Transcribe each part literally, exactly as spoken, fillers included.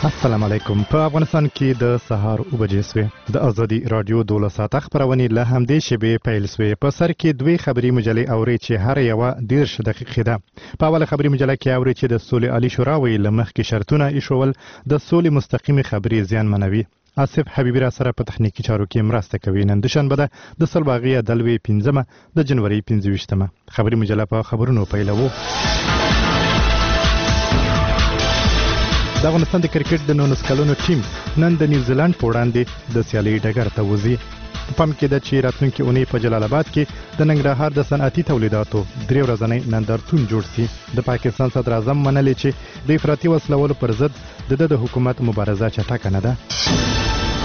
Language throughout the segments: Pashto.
السلام علیکم. په افغانستان کې د سهار اوه بجې سوې. د ازادي رادیو دولس ساعته خبرونه له همدې شیبې پیل سوې. په سر کې دوی خبري مجلې اوري چې هر یو دیرش دقیقې ده. په اوله خبري مجله کې اوري چې د سولې عالی شورا وی لمخ کې شرطونه ایښول د سولې مستقیمي خبري زیان منوي. آصف حبیبی را سره په تخنیکی چارو کې مرسته کوي. نن د شنبه ده د سلباغي دلوي پنځمه د جنوري پنځه ویشتمه خبري مجله په خبرونو پیلوو. د افغانستان د کرکټ د نولس کلونو ټیم نن د نیوزیلند په وړاندې د سیالي ډګر ته وځي. په پام کې ده چې راتلونکي اونۍ په جلال آباد کې د ننګرهار د صنعتي تولیداتو درې ورځنی نندارتون جوړ شي. د پاکستان صدر اعظم منلي چې د افراطي وسلوالو پر ضد د د حکومت مبارزه چټکه نه ده.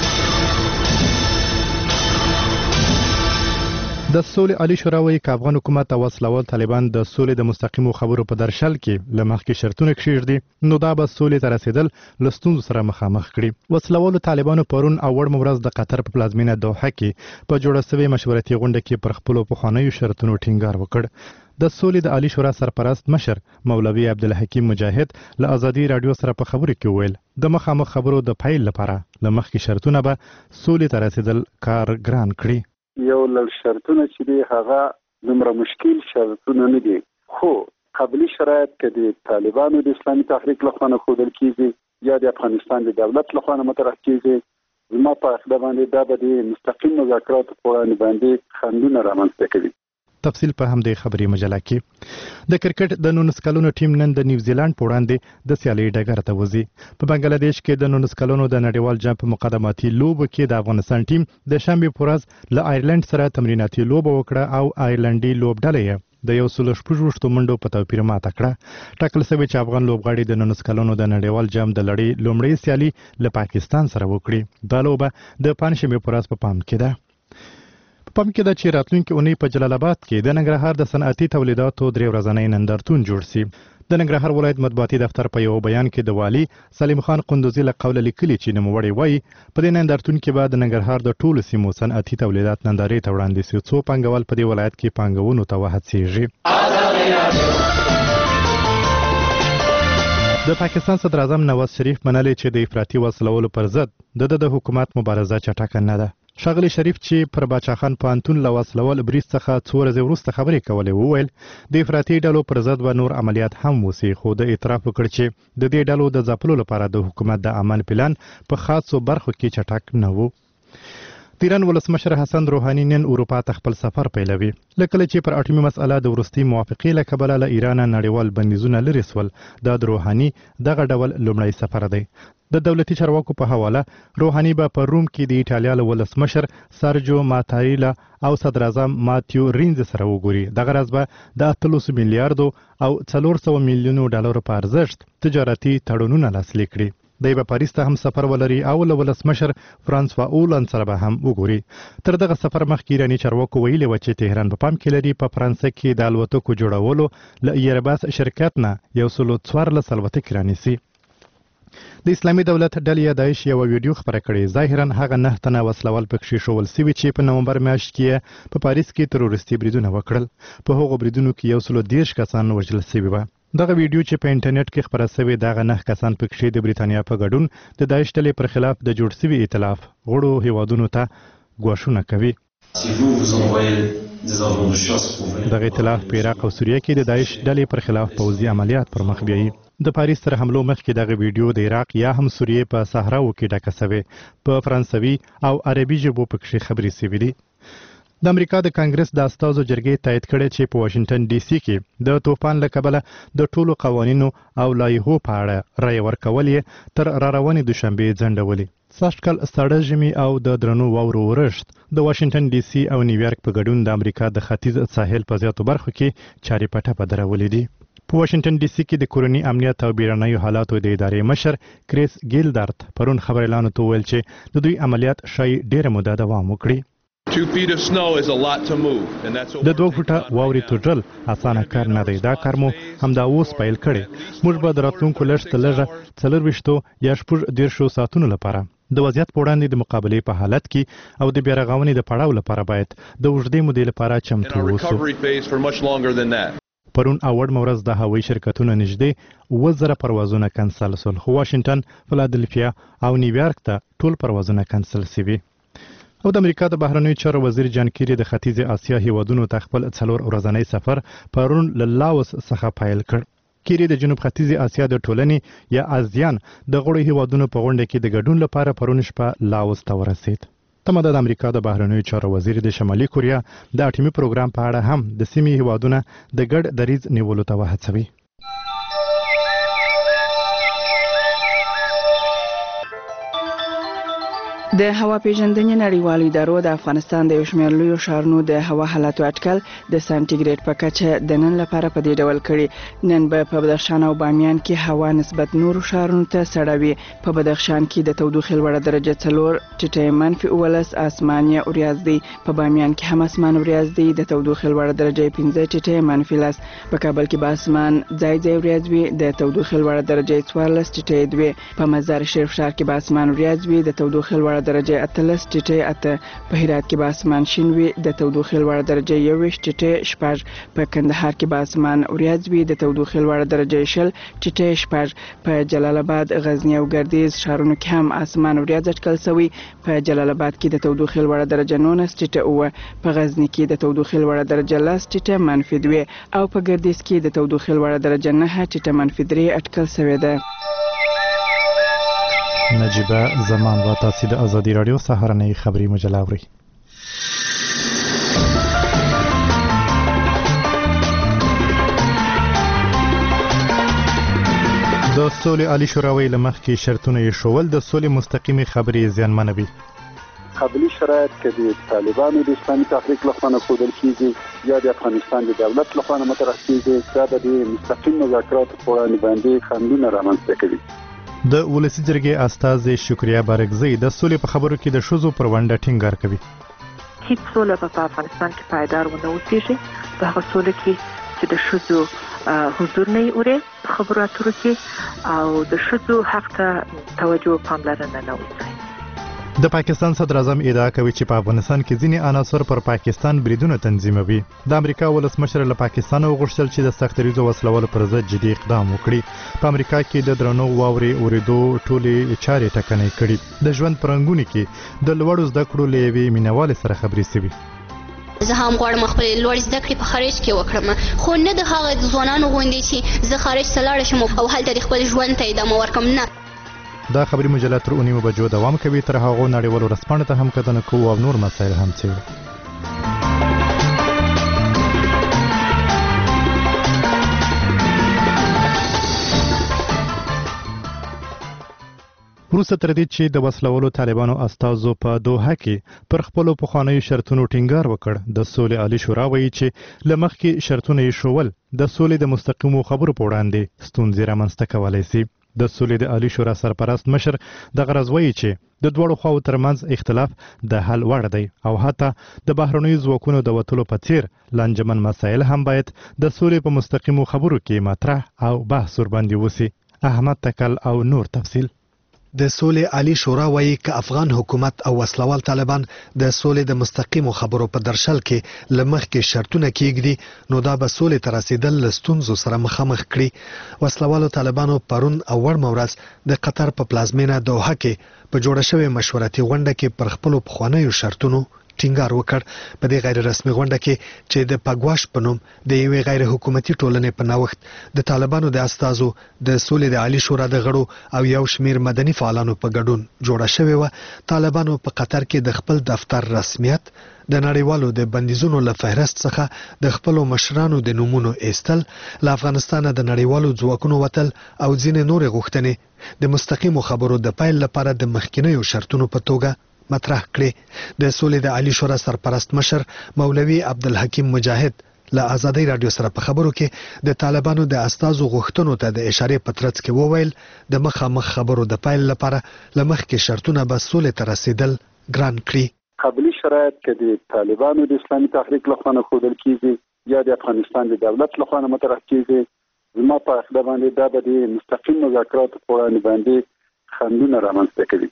د سولې عالی شورا وایي چې افغان حکومت او وسلوال طالبان د سولې د مستقیمو خبرو په درشل کې لمخ کې شرطونه کښیږدي نو دا به سولې ته رسیدل له ستونزو سره مخامخ کړي. وسلوالو طالبانو پرون او وړ ورځ د قطر په پلازمینه دوحه کې په جوړه شوې مشورتي غونډه کې پر خپلو پخوانیو شرطونو ټینګار وکړ. د سولې د عالی شورا سرپرست مشر مولوي عبدالحکیم مجاهد له ازادي رادیو سره په خبرو کې ویل د مخامخ خبرو د پایل لپاره لمخ کې شرطونه به سولې ته رسیدل کار ګران کړي. یو لړ شرطونه چې دی هغه دومره مشکل شرطونه نه دي، خو قبلي شرایط کې د طالبانو د اسلامي تحریک لخوا نه ښودل کیږي یا د افغانستان د دولت لخوا نه مطرح کیږي. زما په عقیده باندې دا به د مستقیم مذاکراتو په وړاندې باندې خنډونه رامنځته کوي. تفصیل په همدې خبري مجله کې. د کرکټ د نولس کلونو ټیم نن د نیوزیلند په وړاندې د سیالي ډګر ته وځي. په بنگلاديش کې د نولس کلونو د نړیوال جام په مقدماتي لوبو کې د افغانستان ټیم د شنبه په ورځ له آیرلند سره تمریناتي لوبه وکړه او آیرلندي لوبډله د یو سل شپږ منډو په توپیر ماته کړه. ټاکل شوی چې افغان لوبغاړي د نولس کلونو د نړیوال جام د لړۍ لومړی سیالي له پاکستان سره وکړي. دا لوبه د پنځشنبه په ورځ په پام کې ده. په پام کې ده چې راتلونکي اونۍ په جلال آباد کې د ننګرهار د صنعتي تولیداتو درې ورځنی نندارتون جوړ شي. د ننګرهار ولایت مطبوعاتي دفتر په یو بیان کې د والي سلیم خان قندوزي له قوله لیکلي چې نوموړی وایي په دې نندارتون کې به د ننګرهار د ټولو سیمو صنعتي تولیدات نندارې ته وړاندې شي څو پانګوال په دې ولایت کې پانګونو ته وهڅېږي. د پاکستان صدر اعظم نواز شریف منلي چې د افراطي وسلوالو پر ضد د د حکومت مبارزه چټکه نه ده. ښاغلي شریف چې پر باچا خان پوهنتون له وسلوال بریز څخه څو ورځې وروسته خبرې کولې وویل د افراطي ډلو پر ضد به نور عملیات هم وسي، خو د اعتراف وکړ چې د دې ډلو د ځپلو لپاره د حکومت د امن پلان په خاصو برخو کې چټک نه و. د ایران ولسمشر حسن روحاني نن اروپا ته خپل سفر پیلوي. لکه چې پر اټومي مسأله د وروستي موافقې له کبله له ایران نړیوال بندیزونه لرې سول. دا د روحاني دغه ډول لومړی سفر دی. د دولتي چارواکو په حواله روحاني به په روم کې د ایټالیا له ولسمشر سرجو ماتاریلا او صدر اعظم ماتیو رینز سره وګوري. دغه ورځ به د اتلس میلیارډو او څلور سوه میلیونو ډالرو په ارزښت تجارتي تړونونه لاسلیک کړي. دی به پاریس ته هم سفر ولري او له ولسمشر فرانسوا اولند سره به هم وګوري. تر دغه سفر مخکې ایراني چارواکو ویلي و چې تهران په پام کې لري په فرانسه کې د الوتکو جوړولو له ایرباس شرکت نه یو سل څوارلس الوتکې رانیسي. د اسلامي دولت ډلې داعش یو ویډیو خبره کړې. ظاهرا هغه نه تنه وسلوال پکې شول سوي چې په نومبر میاشت کې په پاریس کې تروریستي بریدونه وکړل. په هغو بریدونو کې یو سل دیرش کسان وژل شوي وو. دغه ویډیو چې په انټرنیټ کې خبره شوې دغه نه کسان پکې د بریتانیا په ګډون د داعش ډلې پر خلاف د جوړ شوي ائتلاف غړو هیوادونو ته ګواښونه کوي. دغه ائتلاف په عراق او سوریه کې د داعش ډلې پر خلاف پوځي عملیات پر مخ بیایي. د پاریس تر حملو مخکې دغه ویډیو د عراق یا هم سوریې په صحراو کې ډکه شوې. په فرانسوي او عربي ژبو پکې خبرې شوې دي. د امریکا د کانګرس د استازو جرګې تایید کړی چې په واشنگټن ډي سي کې د طوفان له کبله د ټولو قوانینو او لایحو په اړه رایه ورکول یې تر راروانې دوشنبې ځنډولې. سږکال ساړه ژمي او د درنو واورو ورښت د واشنگټن ډي سي او نیویارک په ګډون د امریکا د ختیځ ساحل په زیاتو برخو کې چارې پټه په درولې دي. په واشنگټن ډي سي کې د کورني امنیت او بیړنیو حالاتو د ادارې مشر کریس ګیلدارت پرون خبريالانو ته ویل چې د دوی عملیات شای ډیره موده دوام وکړي. د دوه فوټه واورې توټل اسانه کار نه دی. دا کار مو همدا اوس پیل کړی. موږ به د راتلونکو لږ څه لږه څلرویشتو یا شپږ دیرشو ساعتونو لپاره د وضعیت په وړاندې د مقابلې په حالت کې او د بیا رغونې د پړاو لپاره باید د اوږدې مودې لپاره چمتو اوسو. پرون اوړ مورز د هوایي شرکتونو نږدې اوه زره پروازونه کنسل شول، خو واشنګټن، فلادلفیا او نیویارک ته ټول پروازونه کنسل شوي. او د امریکا د بهرنیو چارو وزیر جان کیری د ختیځ اسیا هیوادونو ته خپل څلور ورځنی سفر پرون له لاوس څخه پیل کړ. کیری د جنوب ختیځ اسیا د ټولنې یا آزیان د غړو هیوادونو په غونډه کې د ګډون لپاره پرون شپه لاوس ته ورسید. تمه ده د امریکا د بهرنیو چارو وزیر د شمالي کوریا د اټومي پروګرام په اړه هم د سیمې هیوادونه د ګډ دریځ نیولو ته وهڅوي. د هوا پیژندنې نړیوالو ادارو د افغانستان د یو شمېر لویو ښارونو د هوا حالاتو اټکل د سانتیګریډ په کچه د نن لپاره په دې ډول کړي. نن به په بدخشان او بامیان کې هوا نسبت نورو ښارونو ته سړه وي. په بدخشان کې د تودوخې لوړه درجه څلور ټیټه منفي اوولس اسمانیه وریاځ دی. په بامیان کې هم اسمان وریاځ دی. د تودوخې لوړه درجه پنځه ټیټه منفي لس. په کابل کې به اسمان ځای ځای وریاځ وي. د تودوخې لوړه درجه څوارلس ټیټه دوه. په مزار شریف ښار کې به اسمان وریاځ وي. د تودوخې لوړه درجه اتلس ټیټه اته. په هرات کې به اسمان شین وي. د تودوخې لوړه درجه یوویشت ټیټه شپږ. په کندهار کې به اسمان وریاځ وي. د تودوخې لوړه درجه شل ټیټه شپږ. په جلال آباد، غزنی او ګردیز ښارونو کې هم اسمان وریاځ اټکل شوی. په جلال آباد کې د تودوخې لوړه درجه نولس ټیټه اوه. په غزنی کې د تودوخې لوړه درجه لس ټیټه منفي دوه او په ګردیز کې د تودوخې لوړه درجه نه ټیټه منفي درې اټکل شوې ده. نجیبه زمان و تاسو د ازادي رادیو سهارنۍ خبري مجله اورئ. د سولې عالی شورا له مخکې شرطونه یې شول د سولې مستقیمي خبرې زیانمنوي. قبلي شرایط کې د طالبانو د اسلامي تحریک لخوا نه ښودل کیږي یا د افغانستان د دولت لخوا نه مطرح کیږي، دا د مستقیم مذاکراتو په وړاندې باندې خنډونه رامنځته کوي. د ولسی جرګې استازي شکریا بارګزی د سولې په خبرو کې د شوزو پر ونډه ټینګار کوي. هیڅ سوله په افغانستان کې پایدار ونه اوسېږي. په هغه سوله کې چې د شوزو حضور نه اوري خبرو اترو کې او د شوزو حق ته توجه پاملرنه نه وشي. د پاکستان صدر اعظم ادعا کوي چې په افغانستان کې ځینې عناصر پر پاکستان بریدونه تنظیموي. د امریکا ولسمشر له پاکستان وغوښتل چې د سختریزو وسلوالو پر ضد جدي اقدام وکړي. په امریکا کې د درنو واورې اوریدو ټولې چارې ټکنۍ کړي. د ژوند پرنګونی کې د لوړو زده کړو لوي مینوال سره خبرې سوي. زه هم غواړم خپل لوړ زده کړې په خارج کې وکړم، خو نه د هغه ځوانانو غوندې چې زه خارج ته لاړ شم او هلته د خپل ژوند ته ادامه ورکړم. نه، دا خبري مجله تر اونیمو بجو دوام کوي. تر هغه نړیوالو رسپانو ته هم کتنه کوو او نور مسایل هم څېړو. وروسته تر دې چې د وسلوالو طالبانو استازو په دوحه کې پر خپلو پخوانیو شرطونو ټینګار وکړ، د سولې عالی شورا وایي چې له مخکې شرطونه یې شول د سولې د مستقیمو خبرو په وړاندې ستونزې رامنځته کولی سي. د سولې د عالی شورا سرپرست مشر د غرض وایي چې د دوړو خواو ترمنځ اختلاف د حل وړ دی او حتی د بهرنیو ځواکونو د وتلو په څیر لانجمن مسایل هم باید د سولې په مستقیمو خبرو کې مطرح او بحث ورباندې وسی. احمد تکل او نور تفصیل. د سولې عالی شورا وایي چې افغان حکومت او وسلوال طالبان د سولې د مستقیمو خبرو په درشل کې لمخ کې شرطونه کېږدي نو دا به سولې ته رسیدل له ستونزو سره مخامخ کړي. وسلوالو طالبانو پرون اوړ مورز د قطر په پلازمینه دوحه کې په جوړه شوې مشورتي غونډه کې پر خپلو پخوانیو شرطونو ټینګار وکړ. په دې غیر رسمي غونډه کې چې د پګواش په نوم د یوې غیر حکومتي ټولنې په نوښت د طالبانو د استازو د سولې د عالی شورا د غړو او یو شمیر مدني فعالانو په ګډون جوړه شوې و. طالبانو په قطر کې د خپل دفتر رسمیت د نړیوالو د بندیزونو له فهرست څخه د خپلو مشرانو د نومونو ایستل، له افغانستان د نړیوالو ځواکونو وتل او ځینې نورې غوښتنې د مستقیمو خبرو د پیل لپاره د مخکینیو شرطونو په توګه مطرح کړي. د سولې د عالی شورا سرپرست مشر مولوي عبدالحکیم مجاهد له ازادي رادیو سره په خبرو کې د طالبانو د استازو غوښتنو ته د اشارې په ترڅ کې وویل د مخامخ خبرو د پیل لپاره لمخ کې شرطونه به سولې ته رسیدل ګران کړي. قبلي شرایط کې د طالبانو د اسلامي تحریک لخوا نه ښودل کیږي یا د افغانستان د دولت لخوا نه مطرح کیږي، زما په عقیده باندې دا به د مستقیم مذاکراتو په وړاندې باندې خنډونه رامنځته کوي.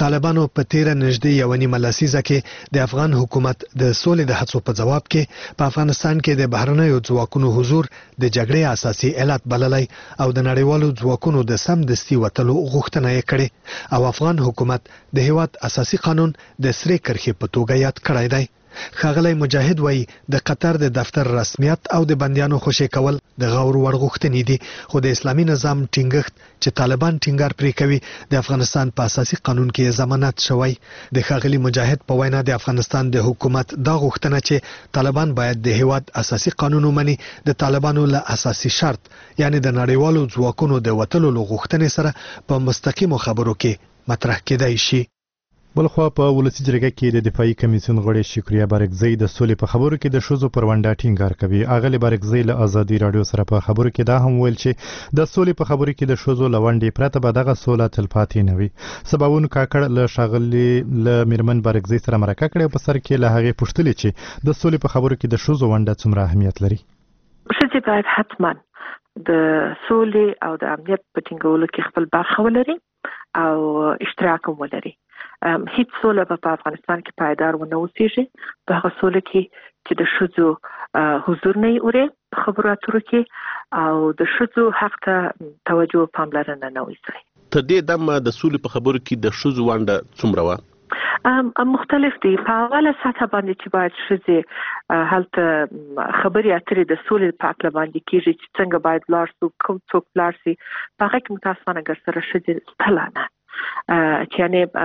طالبانو په تیره نږدې یو نیمه لسیزه کې د افغان حکومت د سولې د هڅو په جواب کې په افغانستان کې د بهرنیو ځواکونو حضور د جګړې اساسي علت بللی او د نړیوالو ځواکونو د سم دستي وتلو غوښتنه یې کړې او افغان حکومت د هیواد اساسي قانون د سرې کرښې په توګه یاد کړی دی. ښاغلی مجاهد وایي د قطر د دفتر رسمیت او د بندیانو خوشي کول د غور وړ غوښتنې دي، خو د اسلامي نظام ټینګښت چې طالبان ټینګار پرې کوي د افغانستان په اساسي قانون کې ضمانت شوی. د ښاغلي مجاهد په وینا د افغانستان د حکومت دا غوښتنه چې طالبان باید د هیواد اساسي قانون ومني د طالبانو له اساسي شرط یعنی د نړیوالو ځواکونو د وتلو غوښتنې سره په مستقیمو خبرو کې مطرح کېدای شي. بلخوا په ولسی جرګه کې د دفاعي کمیسیون غړي شکریا بارکزی د سولې په خبرو کې د شوزو پرونډه ټینګار کوي. اغلی بارکزی له ازادي رادیو سره په خبرو کې دا هم ویل چې د سولې په خبرو کې د شوزو لونډې پرته به دغه سوله تلپاتې نه وي. سباوون کاکړ له شاغلي له میرمن بارکزی سره مرکه کړې په سر کې له هغه پوښتنې چې د سولې په خبرو کې د شوزو ونډه څومره اهمیت لري. شته باید حتما د سولې او د امنیت په ټینګولو کې خپل برخه ولري او اشتراک ولري. هیڅ سوله په افغانستان کې پایدار ونه اوسېږي په هغه سوله کې چې د ښځو حضور نه وي په خبرو اترو کې او د ښځو حق ته توجه او پاملرنه نه وي. تر دې دمه د سولې په خبرو کې د ښځو ونډه څومره وه؟ ام مختلف دي. په اوله سطح باندې چې باید ښځې هلته خبرې اترې د سولې په اړه باندې کېږي چې څنګه باید لاړ شو، کوم څوک لاړ شي، په هغه کې متاسفانه ګرسره ښځې شته نه چې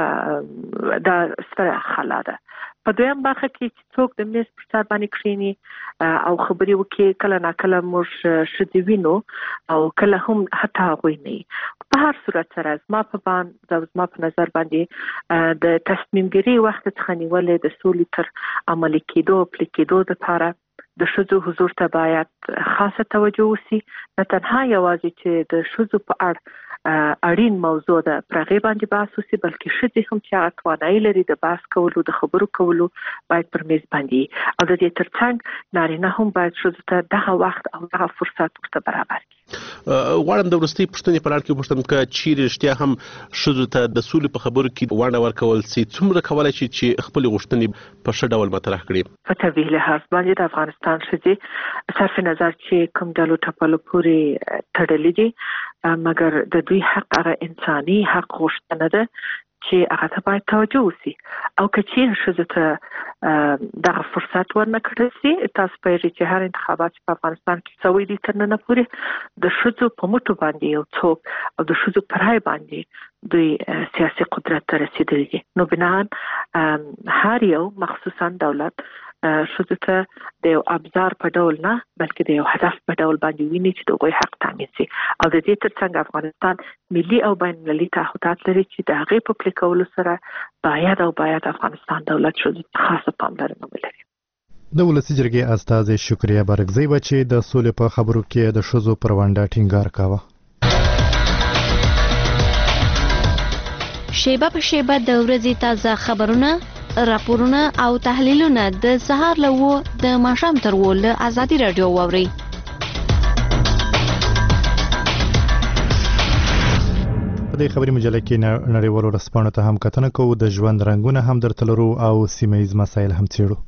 یعنې دا ستره خلا ده. په دویم برخه کې چې څوک د میز پر سر باندې کښېني او خبرې وکړي، کله ناکله موږ ښځې وینو او کله هم حتی هغوی نه وي. په هر صورت سره زما په باندې او زما په نظر باندې د تصمیم ګیرۍ وخت څخه نیولې د سولې تر عملي کېدو او پلي کېدو دپاره د ښځو حضور ته باید خاصه توجه وشي. نه تنها یوازې چې د ښځو په اړه اړین موضوع ده پر هغې باندې بحث وشي، بلکې ښځې هم چې هغه توانایي لري د بحث کولو د خبرو کولو باید پر میز باندې او د دې ترڅنګ نارینه هم باید ښځو ته دغه وخت او دغه فرصت ورته برابر کړي. غواړم د وروستۍ پوښتنې په اړه کې وپوښتم که چیرې رښتیا هم ښځو ته د سولې په خبرو کې ونډه ورکول سي، څومره کولی شي چې خپلې غوښتنې په ښه ډول مطرح کړي؟ په طبیعي لحاظ باندې د افغانستان ښځې صرف نظر چې کوم ډلو ټپلو پورې تړلې دي، مګر د دوی حق هغه انساني حق غوښتنه ده چې هغه ته باید توجه وشي. او که چیرې ښځو ته دغه فرصت ورنه کړل سي، تاسو پوهېږئ چې هر انتخابات چې په افغانستان کې شوي دي تر ننه پورې د ښځو په مټو باندې یو څوک او د ښځو په رایې باندې دوی سیاسي قدرت ته رسېدلي دي. نو بناً هر یو مخصوصا دولت ښځو ته د یو ابزار په ډول نه بلکې د یو هدف په ډول باندې ویني چې د هغوی حق تامین شي. او د دې ترڅنګ افغانستان ملي او بین المللي تعهدات لري چې د هغې په پلي کولو سره باید او باید افغانستان دولت ښځو ته خاصه پاملرنه ولري. د ولسی جرګې استازی شکریا بارکزی به چې د سولې په خبرو کې د ښځو پر ونډه ټینګار کاوه. شیبه په شیبه د ورځې تازه خبرونه، راپورونه او تحلیلونه د سهار له وو د ماښام تر وو له ازادي رادیو واورئ. په دې خبري مجله کې نړیوالو ورځپاڼو ته هم کتنه کوو، د ژوند رنګونه هم درته لرو او سیمه ییز مسایل هم څېړو.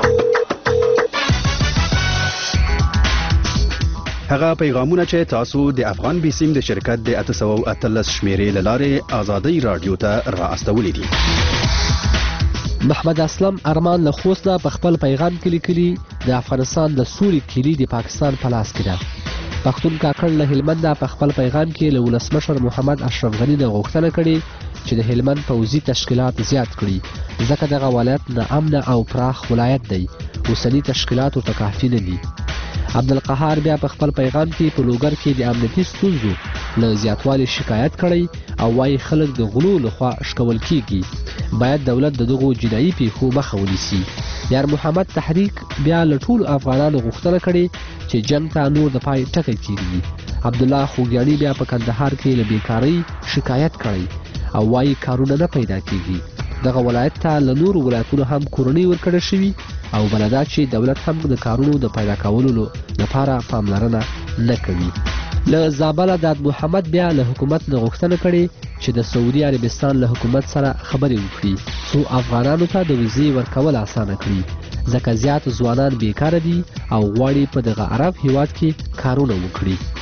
هغه پیغامونه چې تاسو د افغان بیسیم د شرکت د اته سوه او اتلس شمیرې له لارې ازادي رادیو ته را استولي دي. محمد اسلم ارمان له خوسته په خپل پیغام کې لیکلي د افغانستان د سولې کلي د پاکستان په لاس کې ده. پښتون کاکړ له هلمند په خپل پیغام کې له ولسمشر محمد اشرف غني د غوښتنه کړې چې د هلمند پوځي تشکیلات زیات کړي ځکه دغه ولایت نه امن او پراخ ولایت دی، اوسني تشکیلات ورته کافي نه دي. عبدالقهار بیا په خپل پیغام کې په لوګر کې د امنیتي ستونزو له زیاتوالي شکایت کړی او وايي خلک د غلو لخوا شکول کیږي، باید دولت د دغو جنایي پیښو مخه ونیسي. یار محمد تحریک بیا له ټولو افغانانو غوښتنه کړې چې جنګ ته نور د پای ټکی کیږي. عبدالله خوګیاڼي بیا په کندهار کې له بیکارۍ شکایت کړی او وايي کارونه نه پیدا کیږي. دغه ولایت ته له نورو ولایتونو هم کورنۍ ورکړل شوي او بلدا چې دولت هم د کارونو د پیدا کولو لپاره پاملرنه نه کوي. له زابله داد محمد بیا له حکومت نه غوښتنه کړې چې د سعودي عربستان له حکومت سره خبرې وکړي څو افغانانو ته د ویزې ورکول اسانه کړي ځکه زیات ځوانان بیکاره دي او غواړي په دغه عرب هیواد کې کارونه وکړي.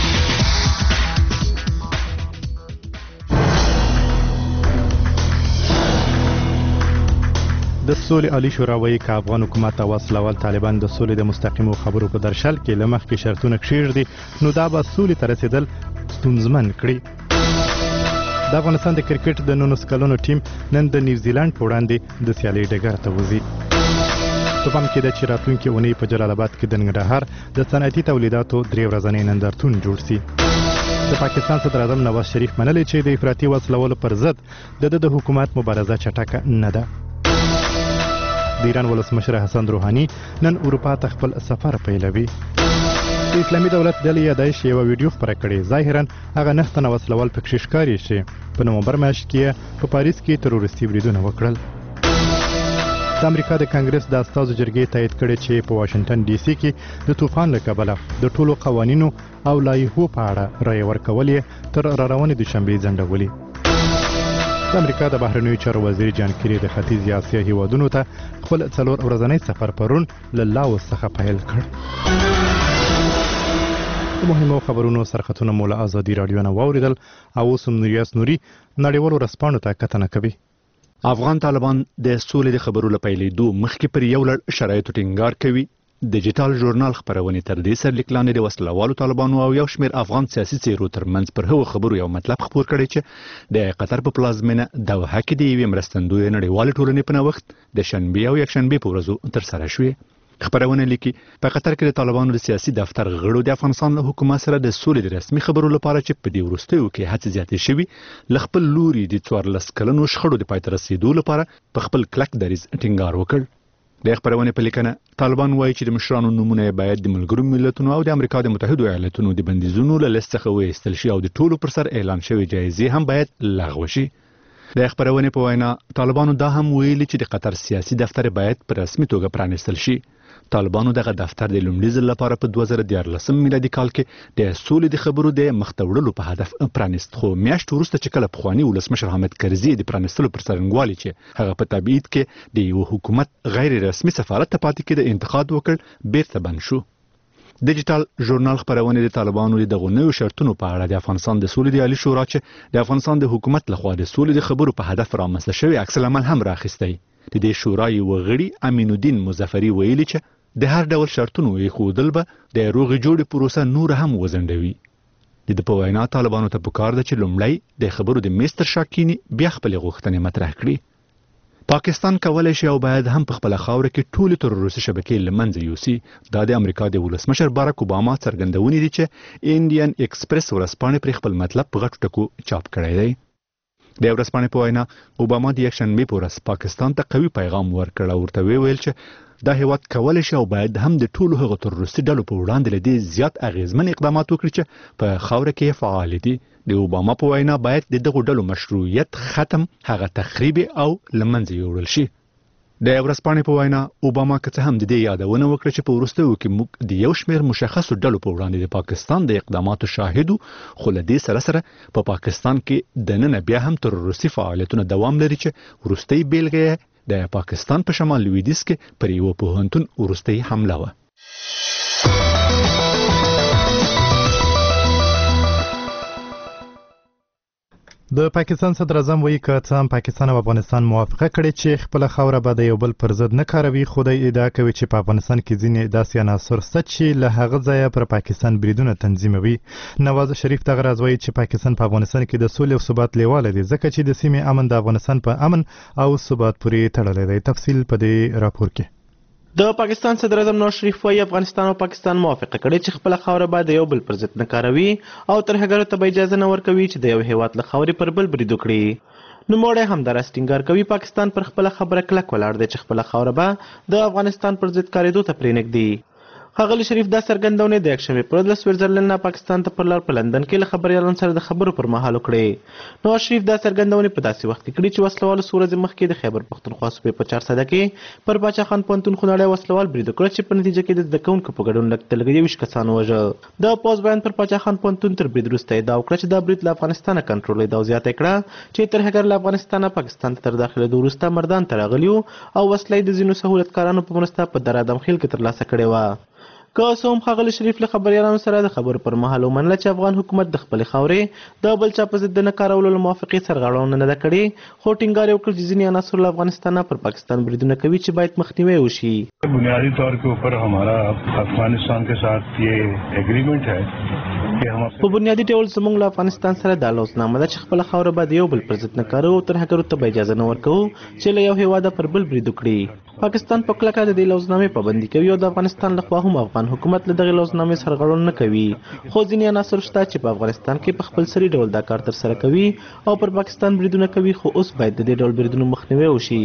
د سولې عالی شورا وایي که افغان حکومت او وسلوال طالبان د سولې د مستقیمو خبرو په درشل کې له مخکې شرطونه کښېږدي نو دا به سولې ته رسېدل ستونزمن کړي. د افغانستان د کرکټ د نولس کلنو ټیم نن د نیوزیلند په وړاندې د سیالۍ ډګر ته وځي. په پام کې ده چې راتلونکې اونۍ په جلال آباد کې د ننګرهار د صنعتي تولیداتو درې ورځنی نندارتون جوړ شي. د پاکستان صدر اعظم نواز شریف منلی چې د افراطي وسلوالو پر ضد د د حکومت مبارزه چټکه نه ده. د ایران ولسمشر حسن روحاني نن اروپا ته خپل سفر پیلوي. د اسلامي دولت ډلې یادایش یوه ویډیو خپره کړې ظاهرا هغه نهه تنه وسلوال پکې ښکاري چې په نومبر میاشت کې په پاریس کې تروریستي بریدونه وکړل. د امریکا د کانګرس د استازو جرګې تایید کړی چې په واشنگټن ډي سي کې د طوفان له کبله د ټولو قوانینو او لایحو په اړه رایه ورکول یې تر راروانې دوشنبې ځنډولي. د امریکا د بهرنیو چارو وزیر جان کیری د ختیځې اسیا هیوادونو ته خپل څلور ورځنی سفر پرون له لاوس څخه پیل کړ. د مهمو خبرونو سرخطونه مو له ازادي راډیو نه واورېدل او اوس هم نوریاس نوري نړیوالو ورځپاڼو ته کتنه کوي. افغان طالبان د سولې د خبرو له پیلېدو مخکې پر یو لړ شرایطو ټینګار کوي. ډیجیټل ژورنال خبرونې تر دې سر لیکلانې د وسلوالو طالبانو او یو شمېر افغان سیاسي څیرو ترمنځ پر هغو خبرو یو مطلب خپور کړی چې د قطر په پلازمینه دوحه کې د یوې مرستندویې نړیوالې ټولنې په نوښت د شنبې او یکشنبې په ورځو ترسره شوې. خبرونه لیکي په قطر کې د طالبانو د سیاسي دفتر غړو د افغانستان له حکومت سره د سولې د رسمي خبرو لپاره چې په دې وروستیو کې هڅې زیاتې شوي له خپل لوري د څوارلس کلنو شخړو د پای ته رسېدو لپاره په خپل کلک دریځ ټینګار وکړ. د خبرونې په لیکنه طالبان وایي چې د مشرانو نومونه باید د ملګرو ملتونو او د امریکا د متحدو ایالاتونو د بندیزونو له لیست څخه وایستل شي او د ټولو پر سر اعلان شوی جایزې هم باید لغوه شي. د خبرونې په وینا طالبانو دا هم ویلي چې د قطر سیاسي دفتر باید په رسمي توګه پرانیستل شي. طالبانو دغه دفتر د لومړي ځل لپاره په دوه زره دیارلسم میلادي کال کې د سولې د خبرو د مخته وړلو په هدف پرانیست، خو میاشت وروسته چې کله پخواني ولسمشر حامد کرزي د پرانیستلو پر څرنګوالي چې هغه په تبعید کې د یو حکومت غیر رسمي سفارت ته پاتې کېده انتقاد وکړ، بیرته بند شو. ډیجیټل ژورنال خبرونه د طالبانو د غونډو شرطونو په اړه د افغانستان د سولې د عالی شورا چې د افغانستان د حکومت لخوا د سولې د خبرو په هدف رامنځته شوی عکس العمل هم راخیستی. د دې شورا یو غړي امین الدین مظفری ویلي چې د هر ډول شرطونو ایښودل به د روغې جوړې پروسه نور هم وځنډوي. د په وینا طالبانو ته پکار ده چې لومړی د خبرو د میز تر شا کیني بیا خپلې غوښتنې مطرح کړي. پاکستان کولی شي او باید هم په خپله خاوره کې ټولې تروریستي شبکې له منځه یوسي. دا د امریکا د ولسمشر باراک اوباما څرګندونې دي چې انډین ایکسپریس ورځپاڼې پرې خپل مطلب په غټو ټکو چاپ کړی دی. د ورځپاڼې په وینا اوباما د یکشنبې په ورځ پاکستان ته قوي پیغام ورکړ او ورته ویل چې دا هیواد کولی شي او باید هم د ټولو هغو تروریستي ډلو په وړاندې له دې زیات اغیزمن اقدامات وکړي چې په خاوره کې فعال دي. د اوباما په وینا باید د دغو ډلو مشروعیت ختم، هغه تخریبي او له منځه یوړل شي. د ورځپاڼې په وینا اوباما که څه هم د دې یادونه وکړه چې په وروستیو کې موږ د یو شمېر مشخصو ډلو په وړاندې د پاکستان د اقداماتو شاهدو، خو له دې سره سره په پا پاکستان کې دننه بیا هم تروریستي فعالیتونه دوام لري چې وروستۍ بیلګه د پاکستان په شمال لویدیځ کې پر یو پوهنتون وروستۍ حمله وه. د پاکستان صدر اعظم وایي که څه هم پاکستان او افغانستان موافقه کړې چې خپله خاوره به د یو بل پر ضد نه کاروي، خو دی ادعا کوي چې په افغانستان کې ځینې داسې عناصر شته چې له هغه ځایه پر پاکستان بریدونه تنظیموي. نواز شریف دغه راز وایي چې پاکستان په افغانستان کې د سولې او ثبات لیواله دی، ځکه چې د سیمې امن د افغانستان په امن او ثبات پورې تړلی دی. تفصیل په دې راپور کې. د پاکستان صدر اعظم نواز شریف وايي افغانستان او پاکستان موافقه کړې چې خپل خاوره به د یو بل پر ضد نه کاروي او ترهګرو ته به اجازه نه ورکوي چې د یو هیواد له خاورې پر بل برید وکړي. نوموړی همداراز ټینګار کوي پاکستان پر خپله خبره کلک ولاړ دی چې خپله خاوره به د افغانستان پر ضد کارېدو ته پرېنږدي. ښاغلي شریف دا څرګندونې د یکشنبې په ورځ له سویټزرلنډ نه پاکستان ته پر لار په لندن کې له خبریالانو سره د خبرو پر مهال وکړې. نواز شریف دا څرګندونې په داسې وخت کې کړي چې وسلوالو څو ورځې مخکې د خیبر پښتونخوا صوبې په چارسده کې پر باچا خان پوهنتون خونړی وسلوال برید وکړ چې په نتیجه کې د زده کوونکو په ګډون لږ تر لږه یوویشت کسان ووژه. د پوځ بیان پر باچا خان پوهنتون تر برید وروسته ادعا وکړه چې دا برید له افغانستانه کنټرولېده او زیاته کړه چې ترهګر له افغانستانه پاکستان ته تر داخلېدو وروسته مردان ته راغلي وو او وسله یې د ځینو سهولتکارانو په مرسته په در ادم خیل کې ترلاسه کړې وه. که څه هم ښاغلي شریف له خبریالانو سره د خبرو پر مهال ومنله چې افغان حکومت د خپلې خاورې د بل چا په ضد د نه کارولو له موافقې سرغړونه نه ده کړې، خو ټینګار یې وکړ چې ځینې عناصر له افغانستانه پر پاکستان بریدونه کوي چې باید مخنیوی وشي. بنیادی طور کے اوپر ہمارا افغانستان کے ساتھ یہ ایگریمنٹ ہے کہ ہم په بنیادي ډول زموږ له افغانستان سره دا لوزنامه ده چې خپله خاوره به د یو بل پر ضد نه کاروو او ترهګرو ته به اجازه نه ورکوو چې له یو هېواده پر بل برید وکړي. پاکستان په کلکه د دې لوزنامې پابندي کوي او د افغانستان لخوا هم افغان حکومت له دغې لوزنامې سرغړونه نه کوي، خو ځینې عناصر شته چې په افغانستان کې په خپل سري ډول دا کار ترسره کوي او پر پاکستان بریدونه کوي، خو اوس باید د دې ډول بریدونو مخنیوی وشي.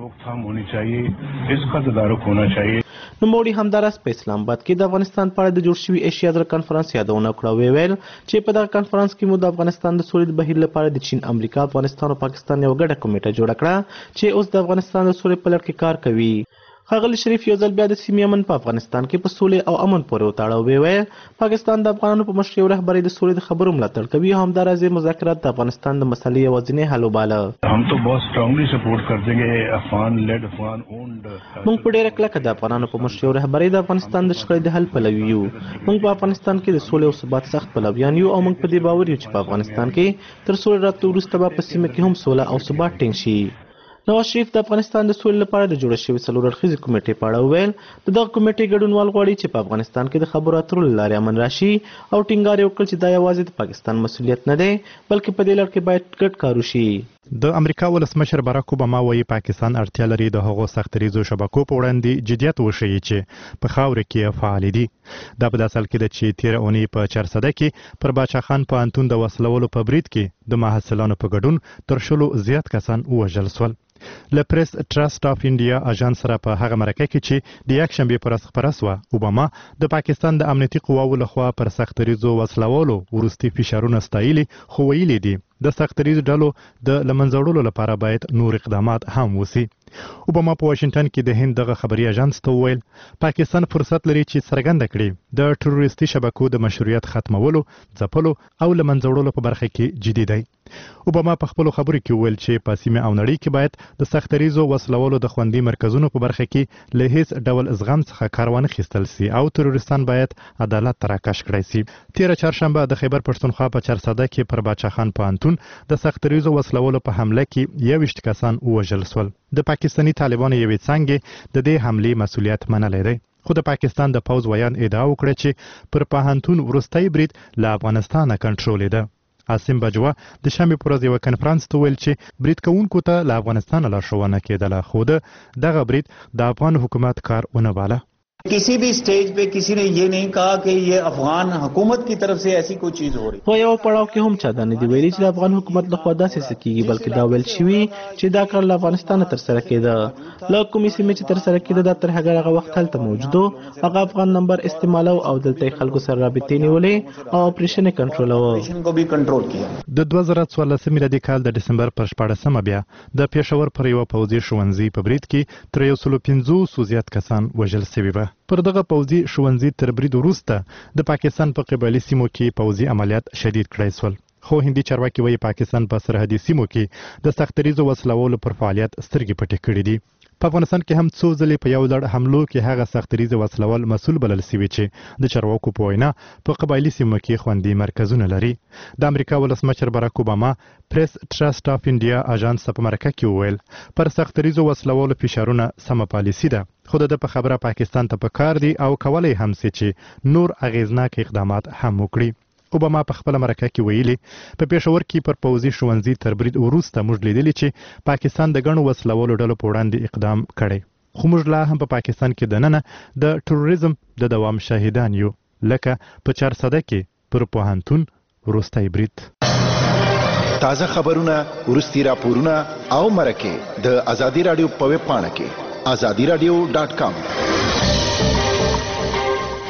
نوموړي همداراز په اسلام آباد کې د افغانستان په اړه د جوړ شوي ایشیا زړه کنفرانس یادونه وکړه او ویل چې په دغه کنفرانس کې مو د افغانستان د سولې د بهیر لپاره د چین، امریکا، افغانستان او پاکستان یوه ګډه کمیټه جوړه کړه چې اوس د افغانستان د سولې په لړ کې کار کوي. ښاغلي شریف یو ځل بیا د سیمې امن په افغانستان کې په سولې او امن پورې وتاړه او ویل پاکستان د افغانانو په مشرۍ او رهبرۍ د سولې د خبرو ملاتړ کوي او همداراز یې مذاکرات د افغانستان د مسلې یوازینی حل وباله. हम तो बहुत स्ट्रांगली सपोर्ट करते हैं कि अफगान लेड अफगान ओन्ड موږ په ډېره کلکه د افغانانو په مشرۍ او رهبرۍ د افغانستان د شخړې د حل پلوي یو. موږ په افغانستان کې د سولې او ثبات سخت پلویان یو او موږ په دې باور یو چې په افغانستان کې تر سولې راتلو وروسته به په سیمه کې هم سوله او ثبات ټینګ شي. نواز شریف د افغانستان د سولې لپاره د جوړه شوې څلور اړخیزې کمیټې په اړه وویل د دغه کمیټې ګډونوال غواړي چې په افغانستان کې د خبرو اترو له لارې امن راشي او ټینګار یې وکړ چې دا یوازې د پاکستان مسؤلیت نه دی بلکې په دې لړ کې باید ګډ کار وشي. د امریکا ولسمشر باراک اوباما وایي پاکستان اړتیا لري د هغو سختریزو شبکو په وړاندې جدیت وښیي چې په خاوره کې فعال دي. دا په داسې حال کې ده چې تېره اونۍ په چارسده کې پر باچا خان پوهنتون د وسلولو په برید کې د محصلانو په ګډون تر شلو زیات کسان ووژل سول. له پریس ټرست اف انډیا اژانس سره په هغه مرکه کې چې د یکشنبې په ورځ خپره سوه، اوباما د پاکستان د امنیتي قواو لخوا پر سختریزو وسلولو وروستي فشارونه ستایلي، خو ویلي دي د سختریزو ډلو د له منځه وړلو لپاره باید نور اقدامات هم وسي. اوباما په واشنگټن کې د هند دغه خبري اژانس ته وویل پاکستان فرصت لري چې څرګنده کړي د ټروریستي شبکو د مشروعیت ختمولو، ځپلو او له منځه وړلو په برخه کې جدي دی. اوباما په خپلو خبرو کې وویل چې په سیمه او نړۍ کې باید د سختریزو وسلولو د خوندي مرکزونو په برخه کې له هیڅ ډول زغم څخه کار وانه خیستل سي او تروریستان باید عدالت ته راکش کړی سي. تېره چهارشنبه د خیبر پښتونخوا په چارسده کې پر باچا خان پوهنتون د سختریزو وسلولو په حمله کې یوویشت کسان ووژل سول. د پاکستاني طالبانو یوې څانګې د دې حملې مسؤلیت منلی دی، خو د پاکستان د پوځ ویان ادعا وکړه چې پر پوهنتون وروستی برید له افغانستانه کنټرولېده. عاصم بجوا د شنبې په ورځ یوه کنفرانس ته ویل چې برید کوونکو ته له افغانستانه لارښوونه کېدله، خو د دغه برید د افغان حکومت کار ونه باله. किसी भी स्टेज पे किसी ने ये नहीं कहा कि ये अफगान हुकूमत की तरफ से ऐसी कोई चीज हो रही. په یو پړاو کې هم چا دا نه دی ویلي چې د افغان حکومت لخوا داسې څه کیږي، بلکې دا ویل شوي چې دا کار له افغانستانه ترسره کېده. له کومې سیمې چې ترسره کېده دا ترهګر هغه وخت هلته موجود و، هغه افغان نمبر استعمالو او دلته یې خلکو سره رابطې نیولې او اپریشن یې کنټرولوه. د دوه زره څوارلسم میلادي کال د ډسمبر پر شپاړسمه بیا د پېښور پر یوه پوځي ښوونځي په برید کې تر یو سلو پنځوسو زیات کسان وژل سوي وه. پر دغه پوځي ښوونځي تر برید وروسته د پاکستان په قبایلي سیمو کې پوځي عملیات شدید کړای سول، خو هندي چارواکي وایي پاکستان په سرحدي سیمو کې د سختریزو وسلولو پر فعالیت سترګې پټې کړې دي. په افغانستان کې هم څو ځلې په یو لړ حملو کې هغه سختریزه وسلول مسؤل بلل سوي چې د چارواکو په وینا په قبایلي سیمو کې خوندي مرکزونه لري. د امریکا ولسمشر باراک اوباما پریس ټرست اف انډیا اژانس په مرکه کې وویل پر سختریزو وسلولو فشارونه سمه پالیسي ده، خو د په خبره پاکستان ته پکار دي او کولی هم سي چې نور اغیزناک اقدامات هم وکړي. اوباما په خپل مرکه کې ویلي په پېښور کې پر پوځي ښوونځي تر برید وروسته موږ لیدلي چې پاکستان د ګڼو وسلولو ډلو په وړاندې اقدام کړی، خو موږ لا هم په پاکستان کې دننه د ټروریزم د دوام شاهدان یو، لکه په چارسده کې پر پوهنتون وروستی برید. تازه خبرونه، وروستي راپورونه او مرکې د ازادي رادیو په ویب پاڼه کې ازادي رادیو ډاټ کام.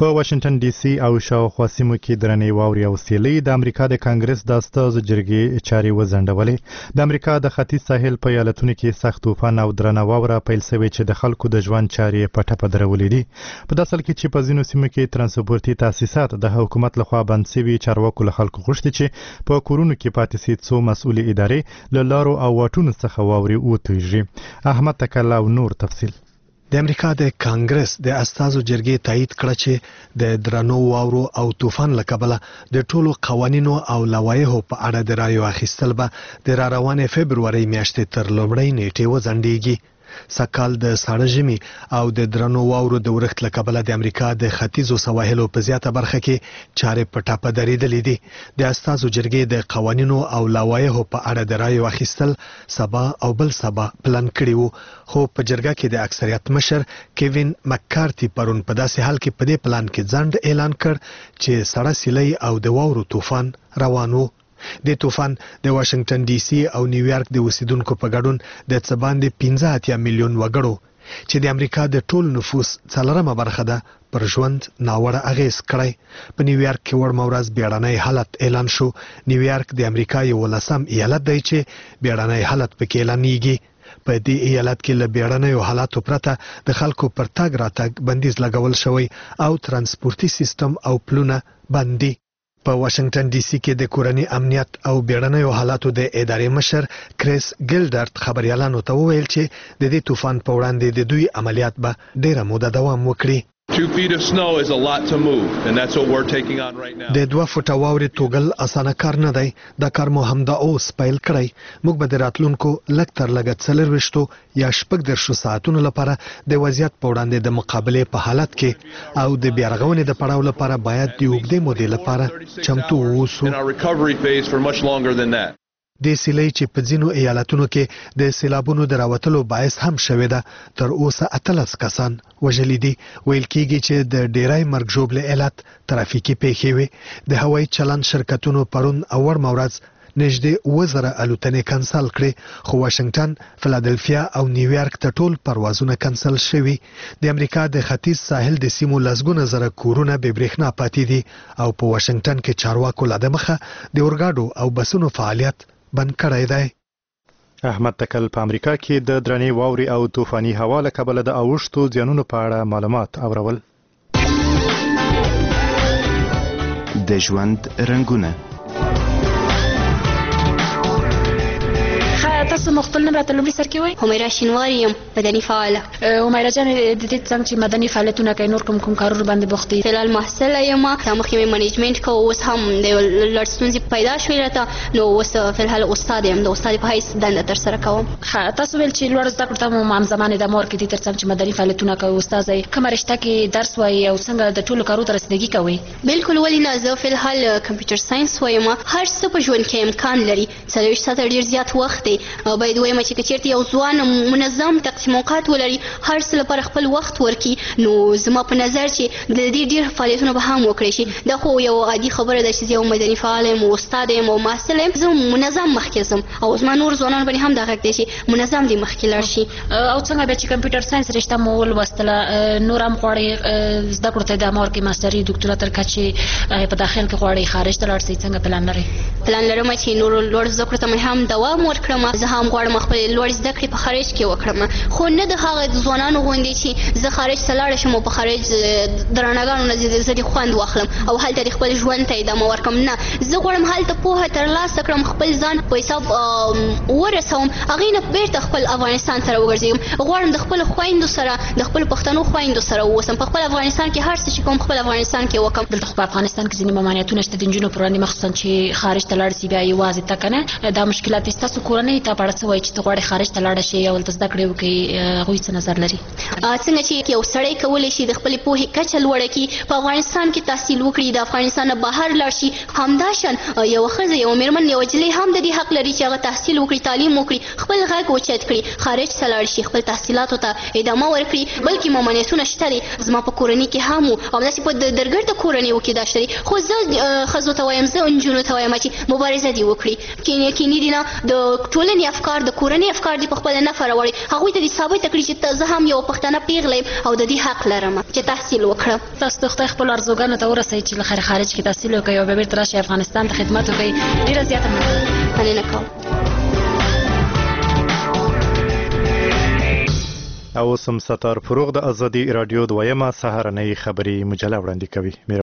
په واشنگټن ډي سي او شاوخوا سیمو کې درنې واورې او سیلۍ د امریکا د کانګرس د استازو جرګې چارې وځنډولې. د امریکا د ختیځ ساحل په ایالتونو کې سخت طوفان او درنه واوره پیل شوې چې د خلکو د ژوند چارې په ټپه درولې دي. په داسې حال کې چې په ځینو سیمو کې ترانسپورتي تاسیسات د حکومت لخوا بند شوي، چارواکو له خلکو غوښتي چې په کورونو کې پاتې شي څو مسؤلې ادارې له لارو او واټونو څخه واورې وتویږي. احمد تکل او نور تفصیل. د امریکا د کانګرس د استازو جرګې تایید کړ چې د درنو واورو او طوفان له کبله د ټولو قوانینو او لوایحو په اړه د رایو اخیستل به د را روانې فبرورۍ میاشتې تر لومړۍ نیټې وځنډېږي. سکال د ساړه ژمي او د درنو واورو د ورښت له کبله د امریکا د ختیځو سواحلو په زیاته برخه کې چارې په ټاپه درېدلې دي. د استازو جرګې د قوانینو او لوایحو په اړه د رایو اخیستل سبا او بل سبا پلان کړي وو، خو په جرګه کې د اکثریت مشر کیوین مکارتي پرون په داسې حال کې په دې پلان کې ځنډ اعلان کړ چې سړه سیلۍ او د واورو طوفان روان وو. د طوفان د واشنگټن ډي سي او نیویارک د اوسیدونکو په ګډون د څه باندې پنځه اتیا میلیون وګړو چې د امریکا د ټول نفوس څلورمه برخه ده پر ژوند ناوړه اغیز کړی. په نیویارک کې وړمه ورځ بیړنی حالت اعلان شو. نیویارک د امریکا یولسم ایالت دی چې بیړنی حالت پکې اعلانېږي. په دې ایالت کې له بیړنیو حالاتو پرته د خلکو پر تګ راتګ بندیز لګول شوی او ترانسپورتي سیستم او پلونه بند دي. په واشنگټن ډي سي کې د کورنۍ امنیت او بیړنیو حالاتو د ادارې مشر کریس ګیلډرت خبريالانو ته وویل چې د دې طوفان په وړاندې د دوی عملیات به ډیره موده دوام وکړي. Two feet of snow is a lot to move, and that's what we're taking on right now. د دوه فوټه واورې توګل اسانه کار نه دی. دا کار مو همدا اوس پیل کړی. موږ به د راتلونکو لږ تر لږه څلرویشتو یا شپږ دېرشو ساعتونو لپاره د وضعیت په وړاندې د مقابلې په حالت کې او د بیارغونې د پړاو لپاره باید د اوږدې مودې لپاره چمتو واوسو. In our recovery phase for much longer than that. د سیلۍ چې په ځینو ایالتونو کې د سیلابونو د راوتلو باعث هم شوې ده، تر اوسه اتلس کسان وژلي دي. ویل کېږي چې د ډیری مرګ ژوبلې علت ترافیکي پیښې وې. د هوایي چلند شرکتونو پرون او وړمه ورځ نږدې اوه زره الوتنې کنسل کړې، خو واشنگټن، فلادلفیا او نیویارک ته ټول پروازونه کنسل شوي. د امریکا د ختیځ ساحل د سیمو لسګونه زره کورونه بې برېښنا پاتې دي او په واشنگټن کې چارواکو له دمخه د اورګاډو او بسونو فعالیت بند کړی دی. احمد تکل په امریکا کې د درنې واورې او طوفاني هوا له کبله د اوښتو زیانونو په اړه معلومات اورول. د ژوند رنګونه. تاسو مخفل نمبر ته لومړي سر کې وای؟ همیرا شینواری یم، مدني فعاله. همیرا جان د دې څنګه چې مدني فعالیتونه کوي، نور کوم کوم کارونه باندې بوخت دي؟ فلال محصله یم، مخکې مې منیجمنت کوم، اوس هم د لړ ستونزې پیدا شوې راته، نو اوس فلحال استاد یم، د استاد په حیث دنده تر سره کوم. ښه، تاسو ویل چې لوړ زده کړو ته مو هم زمانه د مور کې دي تر څنګه چې مدني فعالیتونه کوي. استاد یې کومه رشته کې درس وایي او څنګه د ټولو کارو ته رسیدګي کوي؟ بالکل، ولې نه، زه فلحال کمپیوټر ساينس وایم. هر څه په ژوند کې امکان لري. څلوېښت ساعته ډېر زیات وخت دی. باید وایم چې چیرته یو ځوان منظم تقسیم اوقات ولري، هر څه لپاره خپل وخت ورکړي، نو زما په نظر چې د دې ډېر فعالیتونه به هم وکړي شي. دا خو یو عادي خبره ده چې یو مدني فعال یم، استاد یم او محصل یم، زه منظم مخکې ځم او زما نور ځوانان باندې هم دا غږ دی چې منظم دي مخکې لاړ شي. او څنګه بیا چې کمپیوټر ساينس رشته مو ولوستله، نور هم غواړئ زده کړو ته ادامه ورکړئ، ماستري دوکتورا تر کچې په داخل کې غواړئ خارج ته لاړ شئ، څنګه پلان لرئ؟ پلان لرم چې نور لوړ زده کړو ته مې هم دوام ورکړم. زه هم غواړم خپل لوړ زده کړې په خارج کې وکړم، خو نه د هغه ځوانانو غوندې چې زه خارج ته لاړه شم او په خارج د رڼاګانو نه زه دې خوند واخلم او هلته د خپل ژوند ته ادامه ورکړم. نه، زه غواړم هلته پوهه ترلاسه کړم، خپل ځان په حساب ورسوم، هغې نه بیرته خپل افغانستان سره وګرځېږم. غواړم د خپلو خویندو سره، د خپلو پښتنو خویندو سره واوسم، په خپل افغانستان کې هر څه چې کوم خپل افغانستان کې وکړم. دلته خو په افغانستان کې ځینې ممانعتونه شته د نجونو پر وړاندې، مخصوصا چې خارج ته لاړ شي بیا یوازې ته که نه. دا مشکلات ستاسو کورنۍ ته په اړه څه وایي چې ته غواړې خارج ته لاړه شي او هلته زده کړې وکړي، هغوی څه نظر لري؟ څنګه چې یو سړی کولی شي د خپلې پوهې کچه لوړه کړي، په افغانستان کې تحصیل وکړي، د افغانستان نه بهر لاړ شي، همداشان یوه ښځه، یوه مېرمن، یوه نجلۍ هم د دې حق لري چې هغه تحصیل وکړي، تعلیم وکړي، خپل غږ اوچت کړي، خارج ته لاړ شي، خپل تحصیلاتو ته ادامه ورکړي. بلکې ممانعتونه شته دي، زما په کورنۍ کې هم وو او همداسې په درګرده کورنیو کې دا شته دي، خو زه ښځو ته وایم، زه نجونو ته وایم چې مبارزه دې وکړي. کینې کینې دي نه، د ټولنې افکار د کورنۍ افکار دي په خپل نفع راوړي هغوی ته دې ثابته کړي چې زه هم یو پښتنه پیغله یم او د دې حق لرم چې تحصیل وکړم. تاسو د خپل ارزوګانو ته ورسئ چې له خارج خارج کې تحصیل وکړئ او بیا بیرته راشئ افغانستان ته خدمت وکړئ. ډېره زیاته مننه کوم. او سم ستار فروغ د ازادي رادیو دویمه سهارنۍ خبري مجله وړاندې کوي.